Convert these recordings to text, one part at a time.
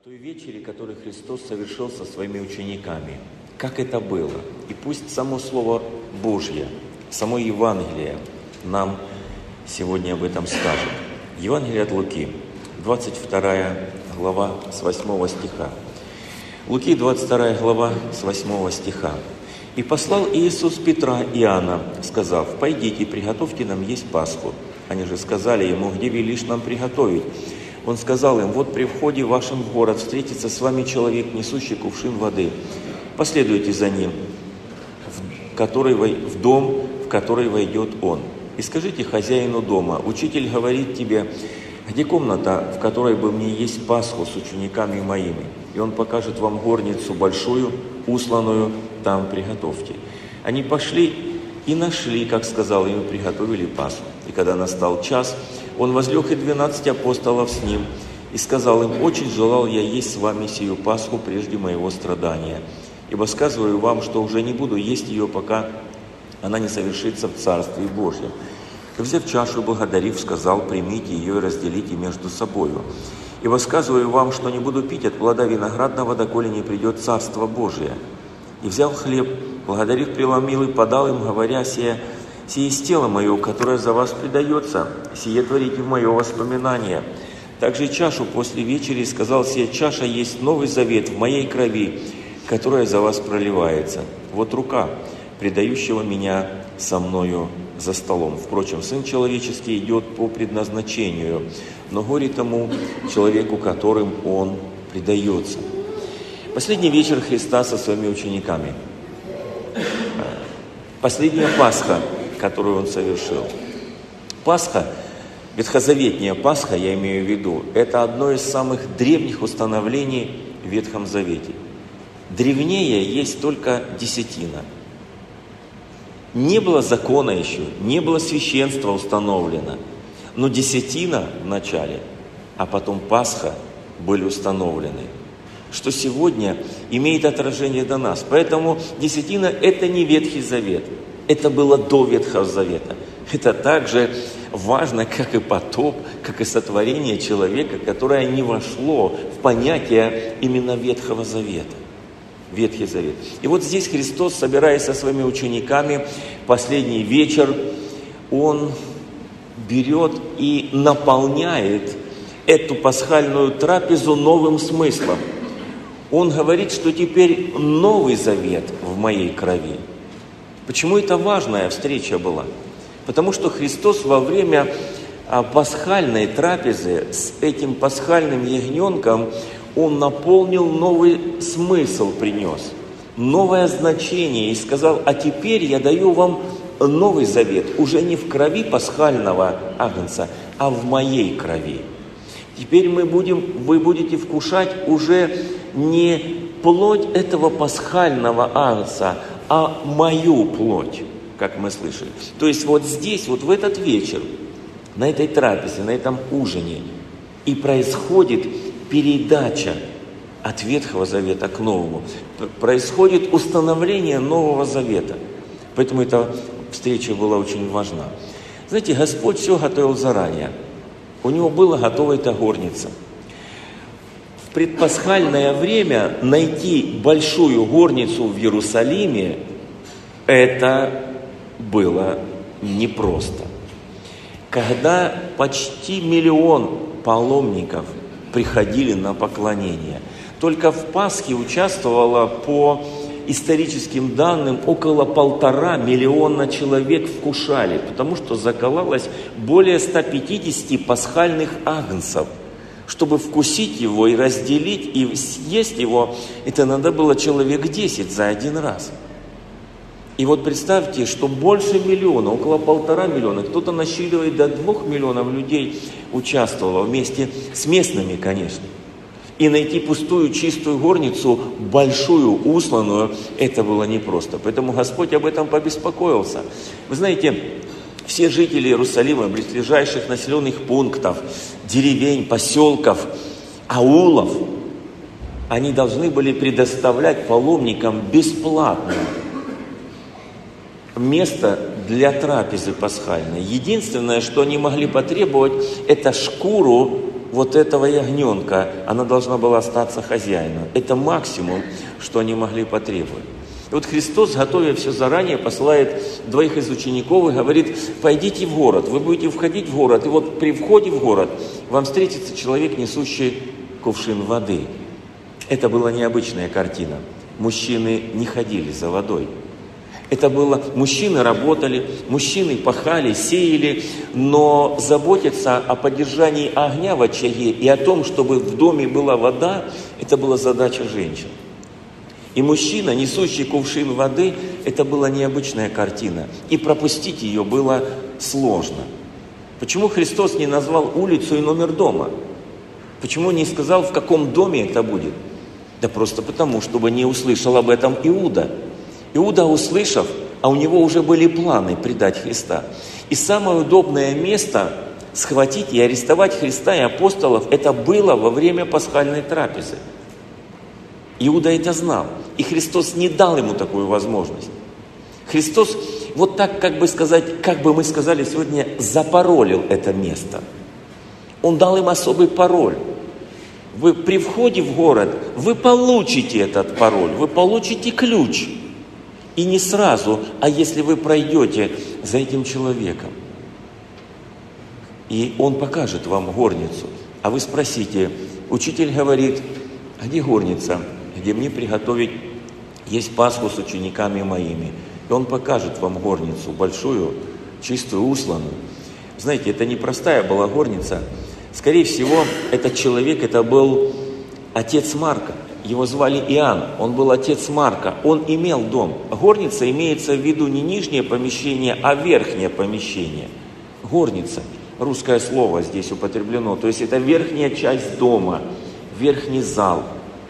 той вечере, который Христос совершил со своими учениками. Как это было? И пусть само Слово Божье, само Евангелие нам сегодня об этом скажет. Евангелие от Луки, 22 глава с 8 стиха. Луки, 22 глава с 8 стиха. «И послал Иисус Петра и Иоанна, сказав: пойдите, приготовьте нам есть Пасху. Они же сказали ему: где велишь нам приготовить? Он сказал им: вот при входе вашем в город встретится с вами человек, несущий кувшин воды. Последуйте за ним, в дом, в который войдет он. И скажите хозяину дома: учитель говорит тебе: где комната, в которой бы мне есть Пасху с учениками моими? И он покажет вам горницу большую, усланную, там приготовьте. Они пошли и нашли, как сказал им, и приготовили Пасху. И когда настал час, он возлег и 12 апостолов с ним, и сказал им: очень желал я есть с вами сию Пасху прежде моего страдания. Ибо сказываю вам, что уже не буду есть ее, пока она не совершится в Царстве Божьем. И, взяв чашу, благодарив, сказал: примите ее и разделите между собою. Ибо сказываю вам, что не буду пить от плода виноградного, доколе не придет Царство Божие. И взял хлеб, благодарив, преломил и подал им, говоря: сие есть тело мое, которое за вас предается, сие творите в мое воспоминание. Также и чашу после вечери сказал: сия чаша есть новый завет в моей крови, которая за вас проливается. Вот рука предающего меня со мною за столом. Впрочем, Сын Человеческий идет по предназначению, но горе тому человеку, которым Он предается». Последний вечер Христа со своими учениками. Последняя Пасха, которую Он совершил. Пасха, ветхозаветняя Пасха, я имею в виду, это одно из самых древних установлений в Ветхом Завете. Древнее есть только десятина. Не было закона еще, не было священства установлено. Но десятина в начале, а потом Пасха были установлены. Что сегодня имеет отражение до нас. Поэтому десятина – это не Ветхий Завет. Это было до Ветхого Завета. Это так же важно, как и потоп, как и сотворение человека, которое не вошло в понятие именно Ветхого Завета. Ветхий Завет. И вот здесь Христос, собираясь со своими учениками, последний вечер, Он берет и наполняет эту пасхальную трапезу новым смыслом. Он говорит, что теперь новый завет в моей крови. Почему это важная встреча была? Потому что Христос во время пасхальной трапезы с этим пасхальным ягненком Он наполнил новый смысл, принес, новое значение и сказал: а теперь я даю вам новый завет, уже не в крови пасхального агнца, а в моей крови. Теперь вы будете вкушать уже не плоть этого пасхального агнца, а мою плоть, как мы слышали. То есть вот здесь, вот в этот вечер, на этой трапезе, на этом ужине и происходит передача от Ветхого Завета к Новому. Происходит установление Нового Завета. Поэтому эта встреча была очень важна. Знаете, Господь все готовил заранее. У Него была готова эта горница. В предпасхальное время найти большую горницу в Иерусалиме, это было непросто. Когда почти 1 миллион паломников приходили на поклонение. Только в Пасхе участвовало, по историческим данным, около 1,5 миллиона человек вкушали, потому что закололось более 150 пасхальных агнцев. Чтобы вкусить его и разделить, и съесть его, это надо было человек 10 за один раз. И вот представьте, что больше миллиона, около 1,5 миллиона, кто-то насчитывает до 2 миллионов людей участвовало вместе с местными, конечно. И найти пустую, чистую горницу, большую, усланную, это было непросто. Поэтому Господь об этом побеспокоился. Вы знаете, все жители Иерусалима, близлежащих населенных пунктов, деревень, поселков, аулов, они должны были предоставлять паломникам бесплатно место для трапезы пасхальной. Единственное, что они могли потребовать, это шкуру вот этого ягненка, она должна была остаться хозяином. Это максимум, что они могли потребовать. И вот Христос, готовя все заранее, посылает двоих из учеников и говорит: пойдите в город, вы будете входить в город, и вот при входе в город вам встретится человек, несущий кувшин воды. Это была необычная картина. Мужчины не ходили за водой. Это было, мужчины работали, мужчины пахали, сеяли, но заботиться о поддержании огня в очаге и о том, чтобы в доме была вода, это была задача женщин. И мужчина, несущий кувшин воды, это была необычная картина. И пропустить ее было сложно. Почему Христос не назвал улицу и номер дома? Почему не сказал, в каком доме это будет? Да просто потому, чтобы не услышал об этом Иуда. Иуда, услышав, а у него уже были планы предать Христа. И самое удобное место схватить и арестовать Христа и апостолов, это было во время пасхальной трапезы. Иуда это знал. И Христос не дал ему такую возможность. Христос, вот так, как бы мы сказали сегодня, запаролил это место. Он дал им особый пароль. Вы при входе в город, вы получите этот пароль, вы получите ключ. И не сразу, а если вы пройдете за этим человеком. И он покажет вам горницу. А вы спросите: учитель говорит, а где горница, где мне приготовить есть Пасху с учениками моими? И он покажет вам горницу, большую, чистую, усланную. Знаете, это не простая была горница. Скорее всего, этот человек, это был отец Марка. Его звали Иоанн, он был отец Марка, он имел дом. Горница имеется в виду не нижнее помещение, а верхнее помещение. Горница, русское слово здесь употреблено, то есть это верхняя часть дома, верхний зал,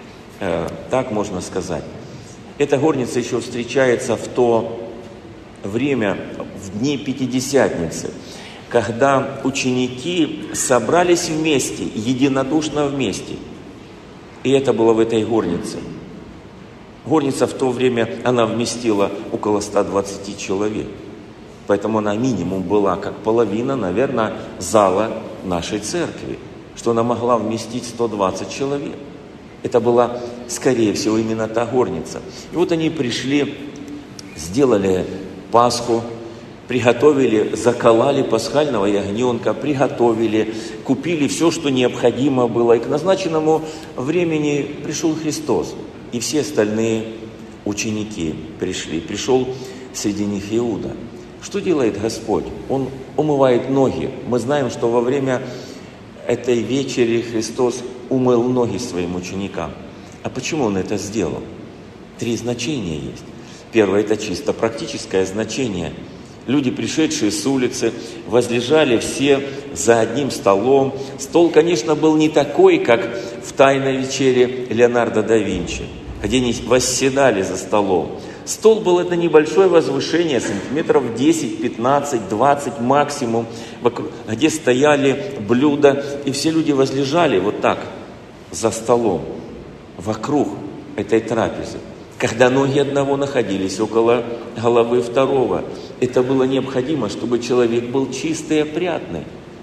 так можно сказать. Эта горница еще встречается в то время, в дни Пятидесятницы, когда ученики собрались вместе, единодушно вместе. И это было в этой горнице. Горница в то время, она вместила около 120 человек. Поэтому она минимум была как половина, наверное, зала нашей церкви. Что она могла вместить 120 человек. Это была, скорее всего, именно та горница. И вот они пришли, сделали Пасху, приготовили, закололи пасхального ягненка, приготовили, купили все, что необходимо было. И к назначенному времени пришел Христос. И все остальные ученики пришли. Пришел среди них Иуда. Что делает Господь? Он умывает ноги. Мы знаем, что во время этой вечери Христос умыл ноги своим ученикам. А почему Он это сделал? 3 значения есть. Первое – это чисто практическое значение. Люди, пришедшие с улицы, возлежали все за одним столом. Стол, конечно, был не такой, как в «Тайной вечере» Леонардо да Винчи, где они восседали за столом. Стол был это небольшое возвышение, сантиметров 10, 15, 20 максимум, где стояли блюда, и все люди возлежали вот так за столом, вокруг этой трапезы. Когда ноги одного находились около головы второго, это было необходимо, чтобы человек был чистый и опрятный.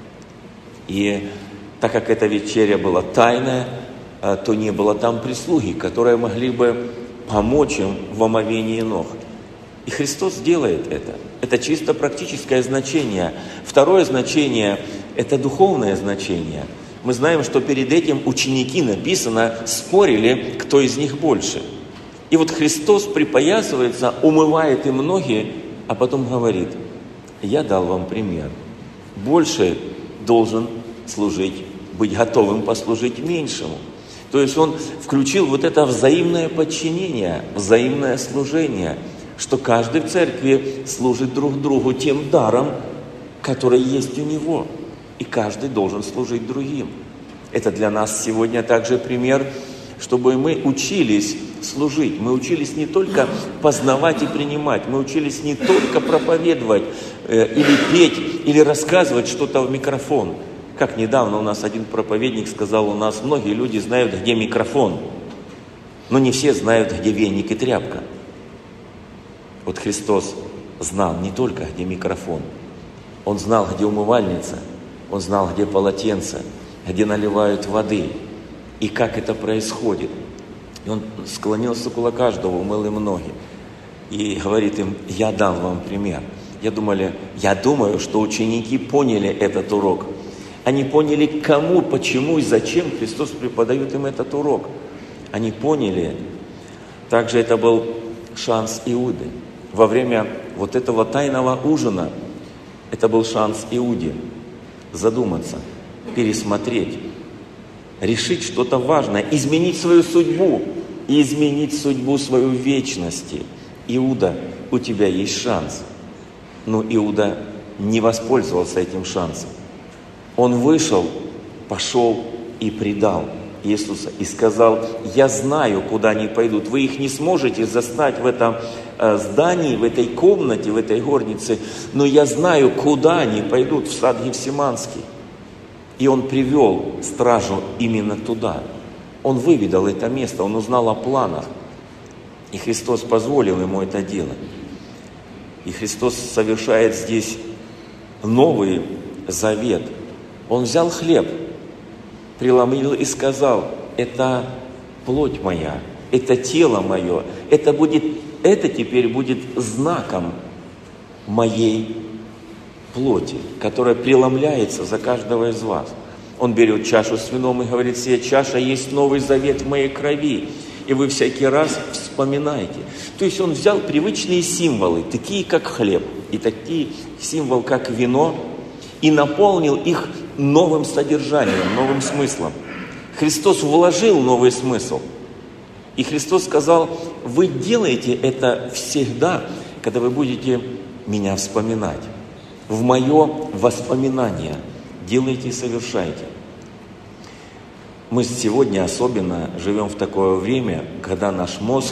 И так как эта вечеря была тайная, то не было там прислуги, которые могли бы помочь им в омовении ног. И Христос делает это. Это чисто практическое значение. Второе значение – это духовное значение. Мы знаем, что перед этим ученики, написано, спорили, кто из них больше. И вот Христос припоясывается, умывает им ноги, а потом говорит: я дал вам пример. Больше должен служить, быть готовым послужить меньшему. То есть Он включил вот это взаимное подчинение, взаимное служение, что каждый в церкви служит друг другу тем даром, который есть у него. И каждый должен служить другим. Это для нас сегодня также пример, чтобы мы учились служить. Мы учились не только познавать и принимать, мы учились не только проповедовать или петь, или рассказывать что-то в микрофон. Как недавно у нас один проповедник сказал: у нас многие люди знают, где микрофон, но не все знают, где веник и тряпка. Вот Христос знал не только, где микрофон, Он знал, где умывальница, Он знал, где полотенце, где наливают воды, и как это происходит. И он склонился около каждого, умыл им ноги и говорит им: я дам вам пример. Я думаю, что ученики поняли этот урок. Они поняли, кому, почему и зачем Христос преподает им этот урок. Они поняли. Также это был шанс Иуды. Во время вот этого тайного ужина это был шанс Иуде задуматься, пересмотреть, решить что-то важное, изменить свою судьбу и изменить судьбу свою в вечности. Иуда, у тебя есть шанс. Но Иуда не воспользовался этим шансом. Он вышел, пошел и предал Иисуса. И сказал: я знаю, куда они пойдут. Вы их не сможете застать в этом здании, в этой комнате, в этой горнице. Но я знаю, куда они пойдут, в сад Гефсиманский. И он привел стражу именно туда. Он выведал это место, он узнал о планах. И Христос позволил ему это делать. И Христос совершает здесь новый завет. Он взял хлеб, преломил и сказал: это плоть моя, это тело мое, это теперь будет знаком моей плоти, которая преломляется за каждого из вас. Он берет чашу с вином и говорит: сия чаша есть новый завет в моей крови, и вы всякий раз вспоминаете. То есть он взял привычные символы, такие как хлеб, и такие символы, как вино, и наполнил их новым содержанием, новым смыслом. Христос вложил новый смысл. И Христос сказал: вы делаете это всегда, когда вы будете меня вспоминать. В мое воспоминание делайте и совершайте. Мы сегодня особенно живем в такое время, когда наш мозг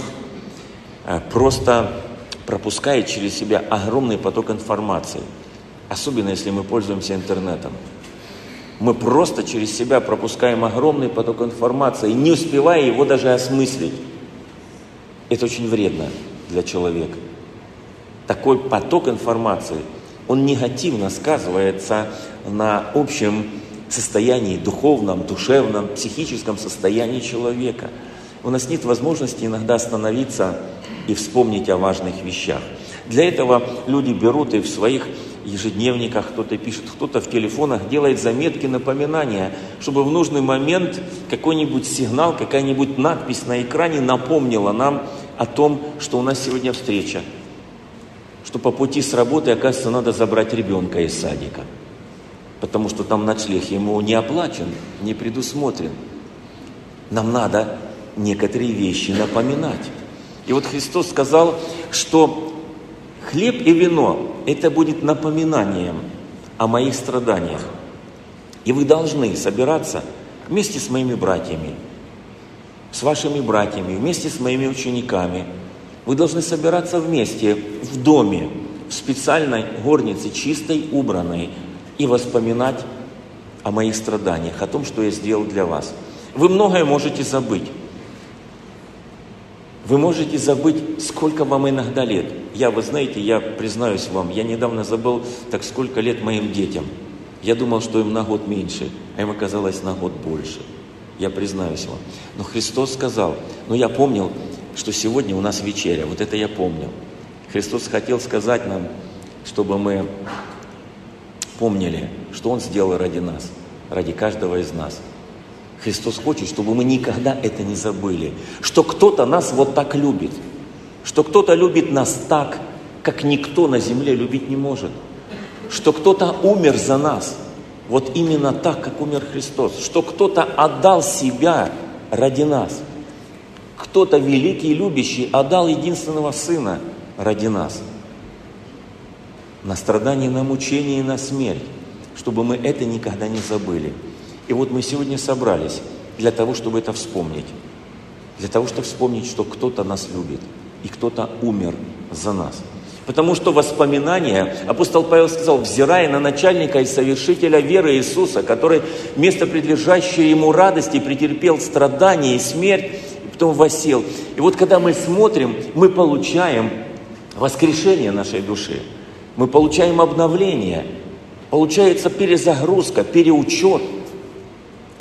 просто пропускает через себя огромный поток информации. Особенно, если мы пользуемся интернетом. Мы просто через себя пропускаем огромный поток информации, не успевая его даже осмыслить. Это очень вредно для человека. Такой поток информации, он негативно сказывается на общем состоянии, духовном, душевном, психическом состоянии человека. У нас нет возможности иногда остановиться и вспомнить о важных вещах. Для этого люди берут и в своих ежедневниках, кто-то пишет, кто-то в телефонах делает заметки, напоминания, чтобы в нужный момент какой-нибудь сигнал, какая-нибудь надпись на экране напомнила нам о том, что у нас сегодня встреча, что по пути с работы, оказывается, надо забрать ребенка из садика, потому что там ночлег ему не оплачен, не предусмотрен. Нам надо некоторые вещи напоминать. И вот Христос сказал, что хлеб и вино – это будет напоминанием о моих страданиях. И вы должны собираться вместе с моими братьями, с вашими братьями, вместе с моими учениками. Вы должны собираться вместе в доме, в специальной горнице, чистой, убранной, и вспоминать о моих страданиях, о том, что я сделал для вас. Вы многое можете забыть. Вы можете забыть, сколько вам иногда лет. Вы знаете, я признаюсь вам, я недавно забыл, так сколько лет моим детям. Я думал, что им на год меньше, а им оказалось на год больше. Я признаюсь вам. Но Христос сказал, я помнил, что сегодня у нас вечеря, вот это я помнил. Христос хотел сказать нам, чтобы мы помнили, что Он сделал ради нас, ради каждого из нас. Христос хочет, чтобы мы никогда это не забыли, что кто-то нас вот так любит, что кто-то любит нас так, как никто на земле любить не может, что кто-то умер за нас, вот именно так, как умер Христос, что кто-то отдал себя ради нас, кто-то великий и любящий отдал единственного Сына ради нас, на страдание, на мучение и на смерть, чтобы мы это никогда не забыли. И вот мы сегодня собрались для того, чтобы это вспомнить. Для того, чтобы вспомнить, что кто-то нас любит и кто-то умер за нас. Потому что воспоминания, апостол Павел сказал, взирая на начальника и совершителя веры Иисуса, который вместо предлежащей ему радости претерпел страдания и смерть, и потом воссел. И вот когда мы смотрим, мы получаем воскрешение нашей души. Мы получаем обновление. Получается перезагрузка, переучет.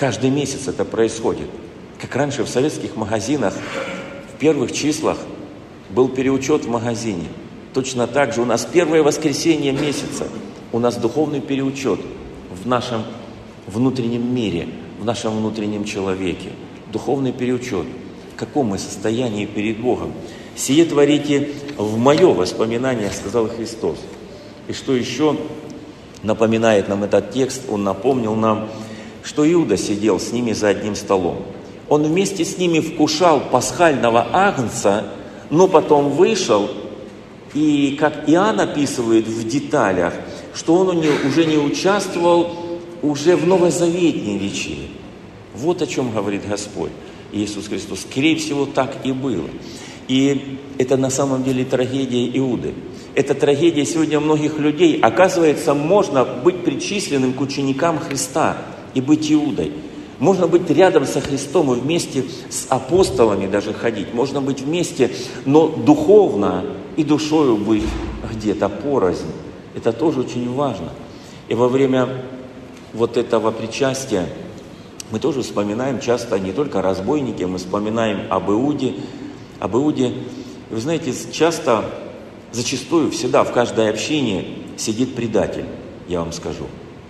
Каждый месяц это происходит. Как раньше в советских магазинах в первых числах был переучет в магазине. Точно так же у нас первое воскресенье месяца, у нас духовный переучет в нашем внутреннем мире, в нашем внутреннем человеке. Духовный переучет. В каком мы состоянии перед Богом? «Сие творите в мое воспоминание», сказал Христос. И что еще напоминает нам этот текст? Он напомнил нам, что Иуда сидел с ними за одним столом. Он вместе с ними вкушал пасхального агнца, но потом вышел, и, как Иоанн описывает в деталях, что он уже не участвовал уже в новозаветней вечере. Вот о чем говорит Господь Иисус Христос. Скорее всего, так и было. И это на самом деле трагедия Иуды. Это трагедия сегодня многих людей. Оказывается, можно быть причисленным к ученикам Христа и быть Иудой. Можно быть рядом со Христом и вместе с апостолами даже ходить. Можно быть вместе, но духовно и душою быть где-то порознь. Это тоже очень важно. И во время вот этого причастия мы тоже вспоминаем часто не только о разбойнике, мы вспоминаем об Иуде. Об Иуде, вы знаете, часто, зачастую, всегда в каждой общине сидит предатель, я вам скажу.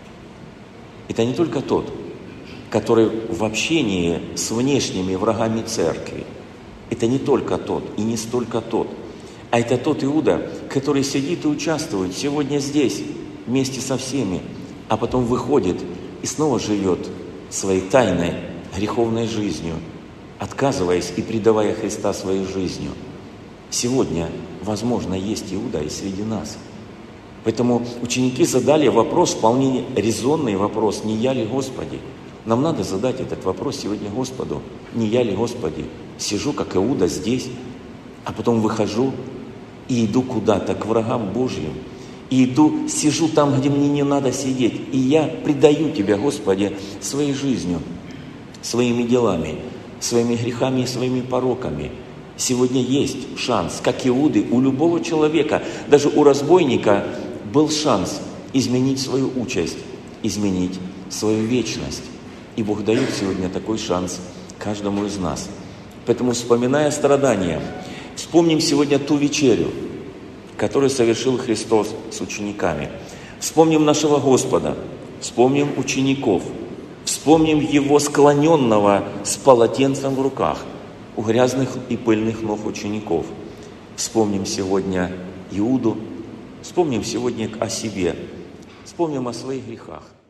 Это не только тот, который в общении с внешними врагами церкви. Это не только тот и не столько тот, а это тот Иуда, который сидит и участвует сегодня здесь вместе со всеми, а потом выходит и снова живет своей тайной греховной жизнью, отказываясь и предавая Христа своей жизнью. Сегодня, возможно, есть Иуда и среди нас. Поэтому ученики задали вопрос, вполне резонный вопрос: «Не я ли, Господи?» Нам надо задать этот вопрос сегодня Господу. Не я ли, Господи? Сижу, как Иуда, здесь, а потом выхожу и иду куда-то, к врагам Божьим. И иду, сижу там, где мне не надо сидеть. И я предаю Тебя, Господи, своей жизнью, своими делами, своими грехами и своими пороками. Сегодня есть шанс, как Иуды, у любого человека, даже у разбойника был шанс изменить свою участь, изменить свою вечность. И Бог дает сегодня такой шанс каждому из нас. Поэтому, вспоминая страдания, вспомним сегодня ту вечерю, которую совершил Христос с учениками. Вспомним нашего Господа, вспомним учеников, вспомним Его склоненного с полотенцем в руках у грязных и пыльных ног учеников. Вспомним сегодня Иуду, вспомним сегодня о себе, вспомним о своих грехах.